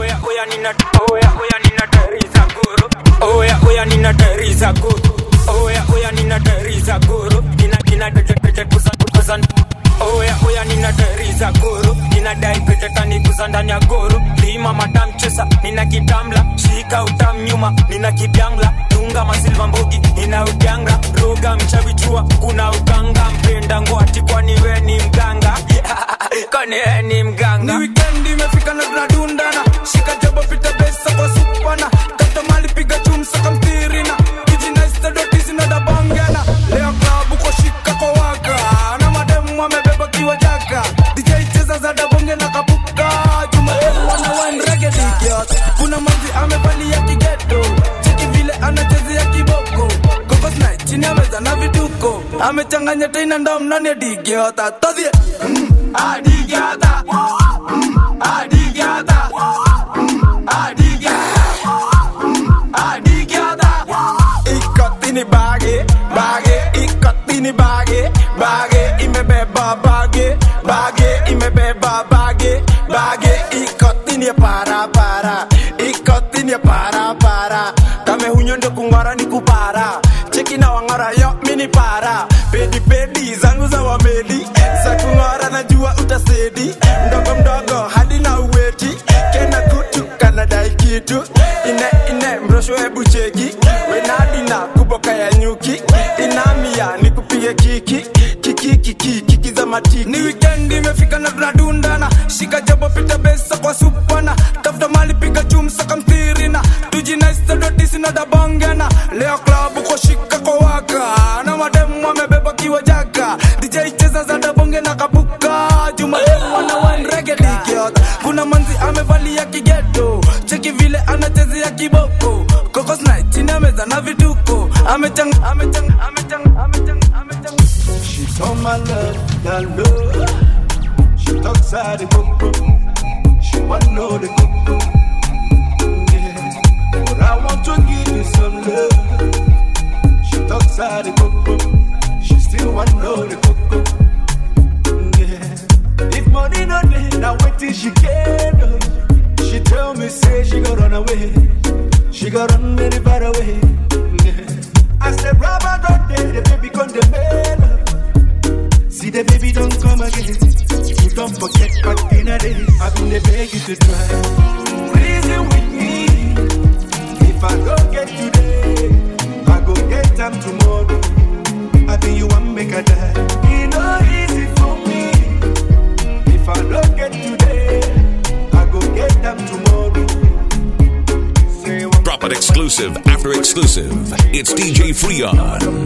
Speaker 2: teriza goro. Oya nina teriza goro. Oya nina teriza goro. Nina pete kusan. Oya nina teriza goro. Nina dai petetani kusandani ya goro. Lima madam chesa. Nina kitamla. Shika utam nyuma. Nina kibyangla. Dunga masilva mbogi. Nina udyanga. Roga mchavichua. Kuna ukanga. Mpenda ngwati kwani we ni mganga. Kwani we ni mganga. Ni weekend imefika na tunadundana. Shika jabo pita besa kwa supana. Tafuta mali piga chumsa kamtirina. Kijinaista doti sina da bangana. Leo klabu kwa shika kwa waka. Na mademu wamebeba kiwa jaka. DJ cheza za da bonge na kapuka. Jumademu wana wine reggae dikiota. Kuna manzi amevalia kigeto. Cheki vile anachezea kiboko. Kokos night chini ya meza na vituko. Amechanganya tena ndo mnane dikiota. Todie Adigata Adigata Adigata Ikotini bage Ikotini bage Imebeba bage Imebeba bage Ikotini para Ikotini para Kame hunyo ndo kungwara ni kupara. Cheki na wangara yo mini para. Pedi zangu za wamedi. Za kungwara na jua utasedi. Mdogo hadi na uweti. Kena kutu kanadai kitu. Ine mrosho hebu cheki. Wenadina kuboka ya nyuki. Inamia ni kupige kiki za matiki. Ni weekend imefika na tunadundana. Shika jabo pita besa kwa supana. Tafuta mali piga chumsa kamtirina. Tujinaista doti sina da bangana. Leo klabu kwa shika kwa waka. Na mademu wamebeba kiwa jaka. DJ cheza za da bonge na kapuka. Jumademu wana wine reggae dikiota. Kuna manzi amevalia kigeto. Cheki vile anachezea kiboko. Kokos night chini ya meza na vituko. Amechang.
Speaker 1: She told my love, that love. She talks out the coco. She want to know the coco. Yeah, but I want to give you some love. She talks out the coco. She still want to know the coco. Yeah, if money no day, now wait till she can. She tell me say she got run away. She got run very far away. Yeah. I said rubber don't day, the baby come the mail. See the baby don't come again. You don't forget back in the days. I've been the beg you to try. Reason with me. If I don't get today, I go get time tomorrow. I think you want make a die. It's not easy for me. If I don't get today, I go get time tomorrow.
Speaker 25: Drop an exclusive after exclusive. It's DJ Freon.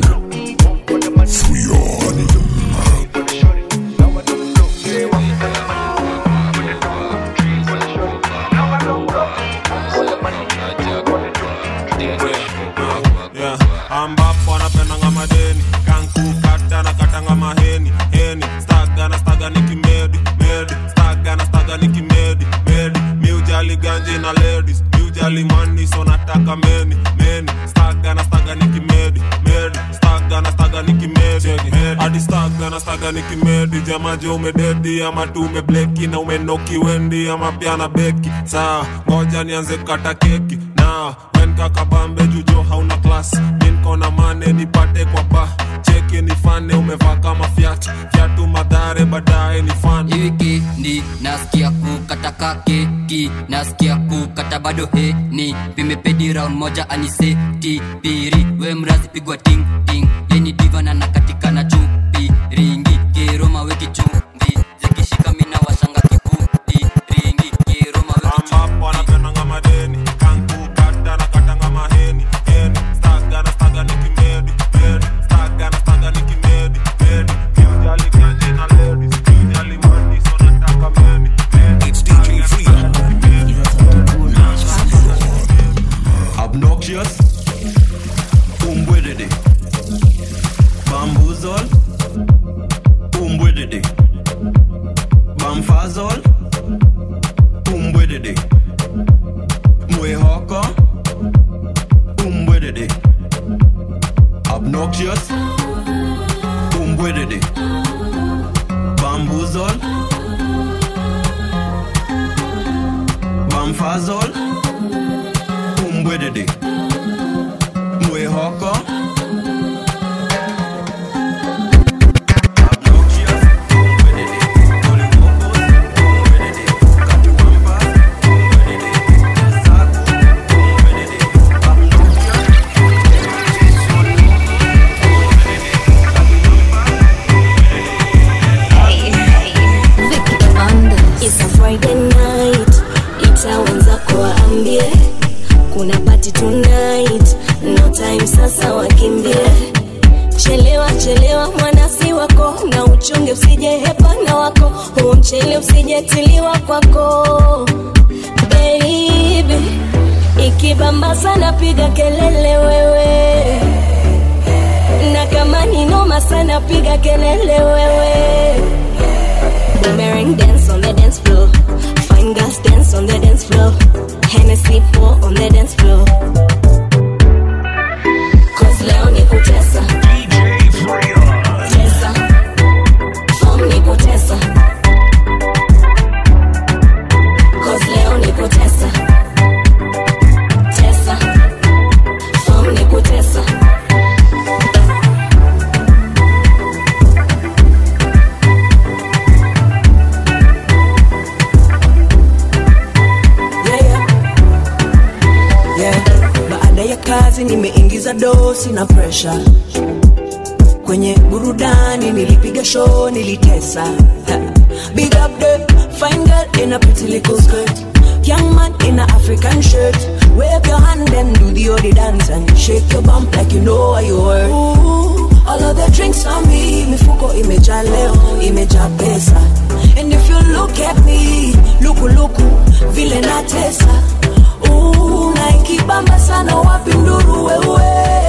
Speaker 7: nataka meni staga na staga nikimedi staga na staga nikimedi hadi staga na staga nikimedi jamaje umededi ama tu umebleki na umenoki wendi ama pia na beki saa ngoja nianze kata keki na wen kakabambe jujo hauna class kona mane nipate kwa ba cheki nifane umevaa kama fiatu madhare baadaye ni fan
Speaker 4: wiki ndi nasikia kukata keki nasikia kukata bado ni vimepedi round moja aniseti piri we mrazi pigwa ting ting yeni diva na nakatika na chupi ringi kiroma weki chumbi zikishika mina washanga kikuti ringi kiroma weki chumbi
Speaker 7: ambapo anapenda ngama deni kanku kata na kata ngama heni staga na staga nikimedi staga na staga nikimedi kiujali kanji na ladies kiujali money so nataka meni
Speaker 25: it's DJ Freon
Speaker 13: obnoxious umbwedede bambuzol umbwedede bamfazol umbwedede mwehoko umbwedede obnoxious umbwedede bambuzol bamfazol umbwedede mwehoko
Speaker 6: It's a Friday night, itaanza kuambie kuna party tonight, no time sasa wakimbie. Chelewa mwanasi wako na uchunge usije hepana wako, huo mchele usije tiliwa kwako. Baby, ikibamba sana piga kelele wewe, na kama ni noma sana piga kelele wewe. Boomerang dance on the dance floor, fine girls dance on the dance floor, Hennessy pour on the dance floor. Cause leo ni kutesa DJ Freon, tesa form ni kutesa. Cause leo ni kutesa tesa form ni kutesa.
Speaker 14: Kazi nimeingiza dosi na pressure kwenye burudani, nilipiga show nilitesa. Big up the fine girl in a pretty little skirt, young man in a African shirt. Wave your hand and do the odi dance and shake your bump like you know what you were. Ooh, all of the drinks on me, mifuko imejaa leo, imejaa pesa. And if you look at me, luku vile natesa. Na ikibamba sana wapi nduru wewe,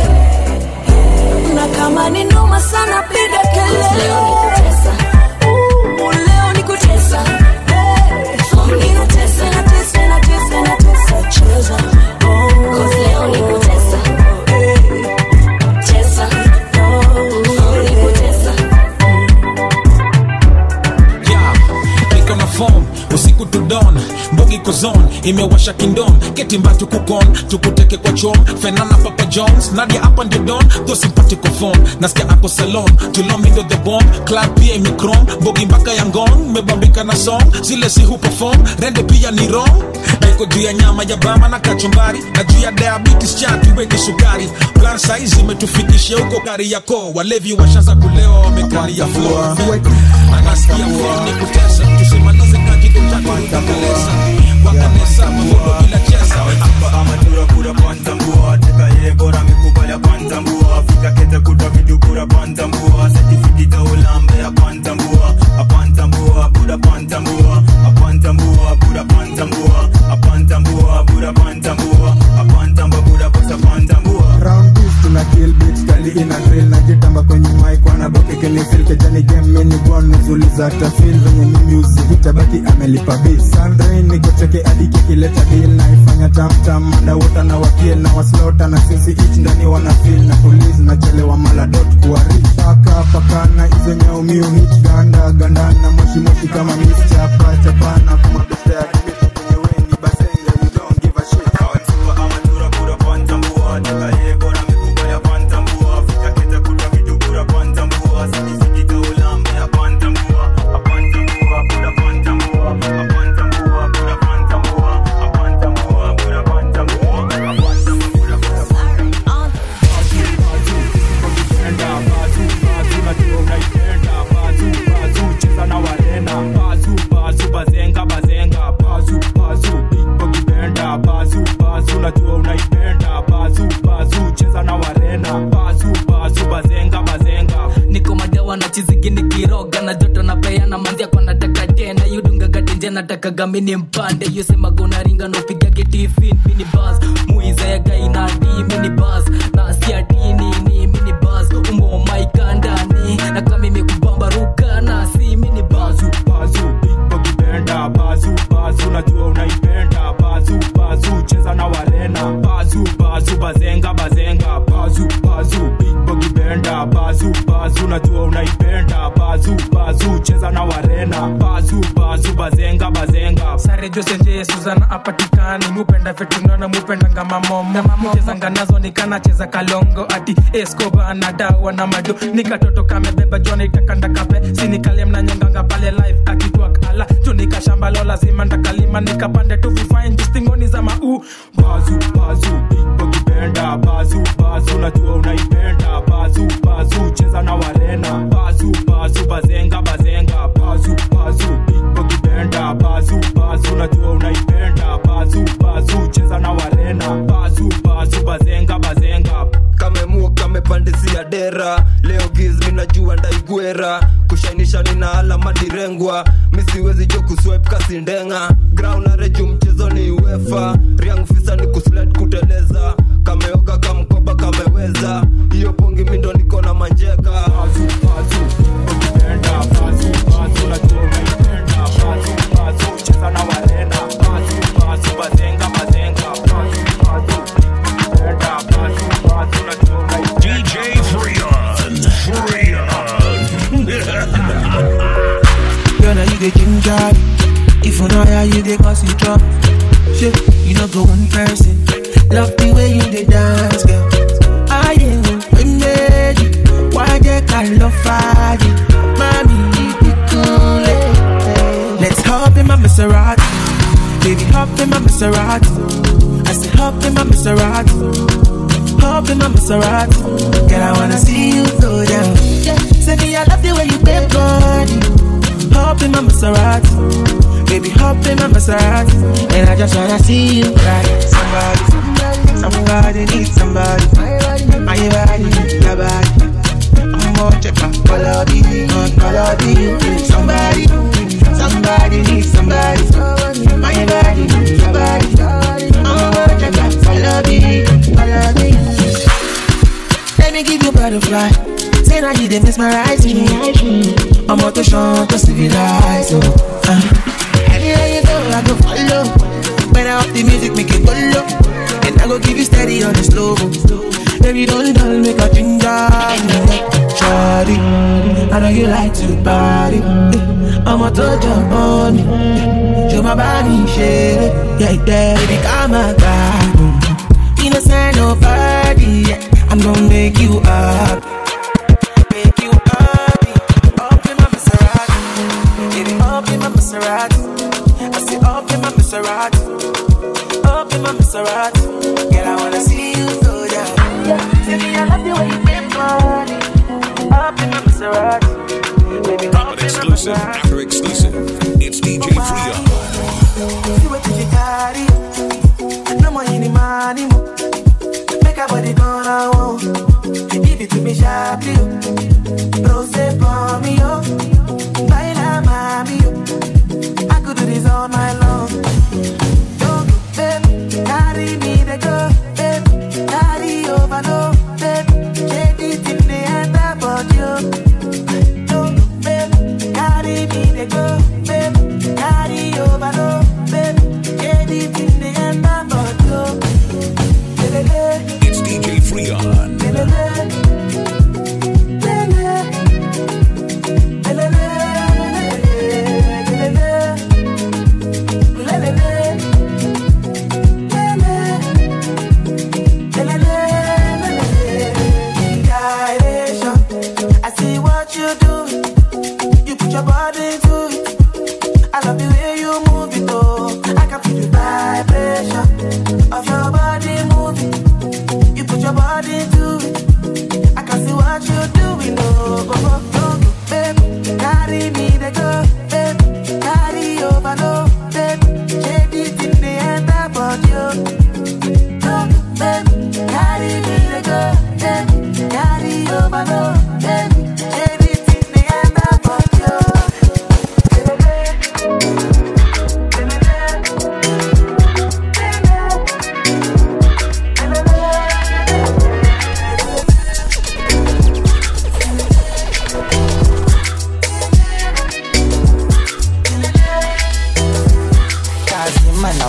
Speaker 14: na kama ni noma sana piga kelele. Leo ni kutesa, leo ni kutesa, ni kutesa, natesa cheza. Cause leo ni kutesa, cheza, ni kutesa.
Speaker 2: Yeah, niko na phone usiku to dawn, mbogi kozon imewasha kingdom, keti mbatu kukon tukuteke kwa chom, Fenana Papa Jones, Nadia up and don, those sympathical phone, nasikia ako salon, tulomindo the bomb, club pia imikrom, mbogi mbaka yangon, mebambika na song, zile si hu perform, rende pia ni wrong, niko juu ya nyama ya bama na kachumbari, na juu ya diabetes chatu weke sukari, plan size imetufikisha huko kari yako, walevi washaza kulewa wamekari ya floor, anasikia phone ni kutesa, tusimalize kaji kutaka kukakalesa, wakanesa mahodo bila chesa.
Speaker 13: Hapa amatura kura panta mbua, teka ye bora mikubali panta mbua, fika kete kuta vidu kura panta mbua, certificate ulambe ya panta mbua, apanta mbua, buda panta mbua, apanta mbua, buda panta mbua, apanta mbua, buda panta mbua, apanta mbua, buda bosa panta mbua.
Speaker 15: Round beats tuna kill beats kali ina drill na jitamba kwenye mic wana boke kini feel kejani game mini born nuzu najiuliza tafil venye ni music itabaki amelipa bill. Sandrine niko cheke hadi kikileta deal, naifanya tam manda wota na wakiel na waslota na sisi each ndani wana feel na police na chelewa maladot kuwa rich. Pakana hizo nyao miu hit ganda gandana moshi kama miss chapana kuma besta ya kimito kwenye weni basenga you don't give a shit.
Speaker 13: Amatura pura panta mbua taka yego na mikuba ya panta mbua fika kete kuta vitu pura panta mbua siki kaulambe ya panta mbua pura panta mbua pura panta mbua pura panta mbua cheza na warena bazu bazenga bazu big bogi benda bazu najua unaipenda bazu cheza na warena bazu bazenga
Speaker 18: niko madewa na chizigi nikiroga na joto na peana manzia kwa nataka tena yudunga gatenje nataka gamini mpande yusema gona ringa no piga getifin mini buzz muiza ya gaina di mini buzz na siatini ni mini buzz umo maikandani na kama mimi kubamba ruka na si mini bazu
Speaker 13: big bogi benda bazu najua unaipenda bazu cheza na warena bazu bazenga bazu big bogi benda bazu najua unaipenda bazu cheza na warena bazu bazenga
Speaker 19: sare jose nje Suzana apatikani mupenda fetungana mupenda ngama momo cheza nganazo nikana cheza kalongo ati Escobar na dawa na mado nikatoto kamebeba jona itakanda kape sinikale mnanyonganga pale live akitwak ala jonika shamba lo lazima ndakalima nikapande tu fine distingoni za mau
Speaker 13: bazu big bogi benda bazu najua unaipenda bazu cheza na warena bazu bazenga bazu big bogi benda bazu najua unaipenda bazu cheza na warena bazu bazenga
Speaker 20: kamemua kamepandisia dera leo giz minajua ndaigwera kushainisha nina alama direngwa misiwezi jo kuswipe kasi ndenga ground na reju mchezo ni UEFA riang fisa ni kuslide kuteleza kameoga kamkoba kameweza hiyo pongi mindo niko na manjeka
Speaker 13: bazu ukipenda bazu najua unaipenda bazu cheza na warena bazu bazenga bazu
Speaker 25: DJ Freon.
Speaker 9: Girl, now you the ginger. If you know how you the cause it drop. Shit, you know go one person. Love the way you the dance, girl. I am ready. Why they can't love fire? Mommy, you be cool. Let's hop in my Maserati. Baby, hop in my Maserati. I said hop in my Maserati. Hop in my Maserati. Girl, I wanna see you go down. Yeah. Say me, I love the way you bend body. Hop in my Maserati. Baby, hop in my Maserati. And I just wanna see you ride. Somebody needs somebody. My body needs your body. I'm gonna check my quality. Somebody needs somebody. My body needs your body. I'm gonna check my quality. Let me give you butterfly. Say now you didn't mesmerize me. I'm out to show to civilize. Anywhere you go, I go follow. When I up the music, make it go low. And I go give you steady on the slow. Baby, don't make a ginger. Shawty, I know you like to party. I'm out to jump on it. Show my body, shake it. Yeah, baby, come on, back. You know, say nobody. I'm gonna make you up. Make you happy. Up in my Maserati. Baby, up in my Maserati. I say up in my Maserati. Up in my Maserati. Girl, I wanna see you go down. Say me, I love the way you bend body. Up in my Maserati. Baby, up
Speaker 25: exclusive after exclusive. It's DJ Freon.
Speaker 9: See what you carry. No more any money. Make a body gonna want. Give it to me sharply. Rose for me, oh. Baila mami, oh. I could do this all night long. Don't go, babe. Carry me, they go, babe. Carry over, no, babe. Shake it in the end, but you. Don't go, babe. Carry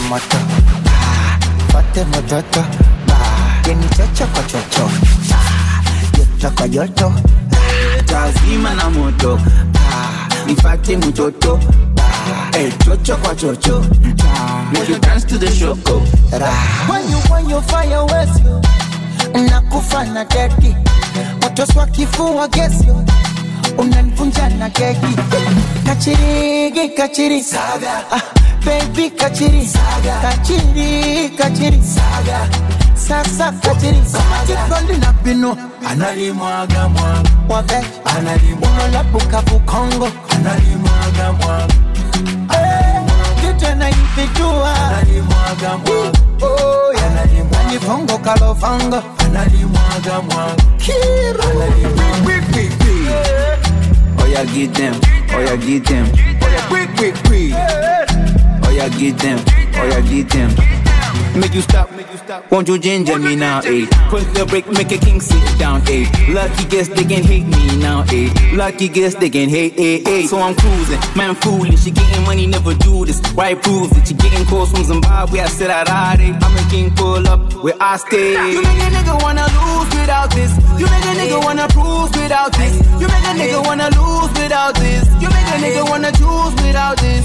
Speaker 3: moto Fate mototo Yeni chocho kwa chocho Yoto kwa yoto Tazima na moto Nifate mtoto chocho kwa chocho Make you dance to the shoko When you fire west yo Nakufa na deki Moto swa kifua gesyo Unanivunja na keki Kachiri Saga Baby kachiri Saga Kachiri Saga Sasa kachiri Saga Kikondi na pino Analimwaga mwaga Wabe Analimwaga Unolapuka vukongo Analimwaga mwaga Kitu na impijua Analimwaga mwaga Oh yeah Analimwaga Nifongo kalovango Analimwaga mwaga Kiro Analimwaga Oh yeah, get them. Oh yeah, get them. Oh yeah, quick. Oh yeah, get them. Oh yeah, get them. Make you stop. Won't you ginger me now, eh? Put the break, make a king sit down, eh? Lucky guess they can hate me now, eh? Lucky guess they can hate, eh? So I'm cruising, man foolish. She getting money, never do this. Why prove it? She getting calls from Zimbabwe, I said I'd I'm a king, pull up where I stay. You make a nigga wanna lose without this. You make a nigga wanna prove without this. You make a nigga wanna lose without this. You make a nigga wanna choose without this.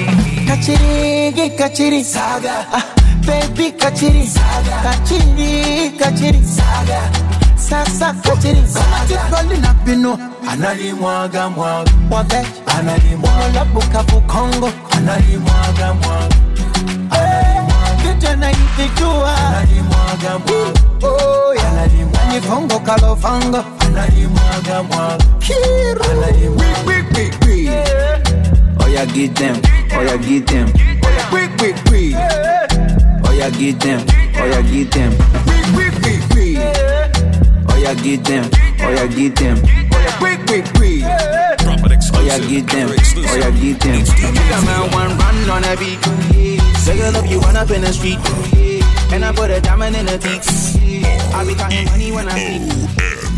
Speaker 3: Kachiri Saga Baby kachiri Saga Kachiri Saga Sasa kachiri Saga Kikondi na pino Analimwaga mwaga Wabe Analimwaga Unolapuka vukongo Analimwaga mwaga Kitu na impijua Analimwaga mwaga Oh yeah Analimwaga Nifongo kalovango Analimwaga mwaga Kiro Analimwaga Oh yeah, get them. Oh yeah, get them. Oh yeah, quick. Oh yeah, get them. Oh yeah, get them. Quick. Oh yeah, get them. Oh yeah, get them. Oh yeah, quick.
Speaker 25: Drop it exclusive.
Speaker 3: Oh yeah, get them. Oh yeah, get them. Nigga man one run on a beat. Say I love you run up in the street. And I put a diamond in the teeth. I be counting money when I sleep.